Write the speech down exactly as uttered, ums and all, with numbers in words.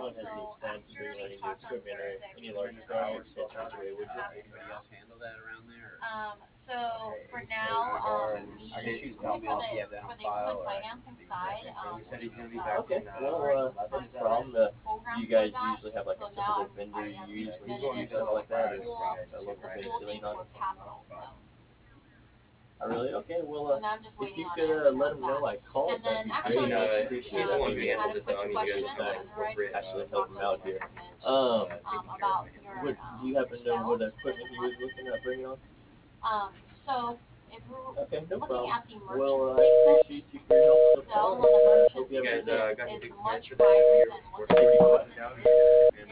anyone has any plans to bring on any new equipment or any larger projects, feel free to would you? Anybody else handle that around there? Or? Um, so for now, um, me, I guess you can for tell me if you the have that on for the file. equipment Or financing side, um, he said he's gonna be uh, back Okay, in. Uh, well, already uh, started no the problem. Uh, do program you for guys that. usually have like So a now typical I'm, vendor I you have use when you submitted do it stuff for like that, or full, a the local vendor full to thing lean on? for capital. So, Oh, really? Okay, well, so uh, now I'm just if waiting you on could an uh, answer let on them know that. I called, And that'd then be I great. mean, actually, I uh, appreciate he's it. the uh, one If who you you had handles a it, quick though. I mean, you guys question. will have like Was right corporate actually uh, to help talk him to out the here. department Um, uh, um, taking care of about it. your would um, do you your happen to know what sales for equipment the he was month. looking at bringing on? Um, so if we're Okay, no looking problem. at the merchant Well, uh, segment, appreciate you for your help the so sales far, on the and uh, merchant hope you You have a guys good day. uh, segment got to is take the chance much today. higher You're than what supposed to they be thought closing it down. is.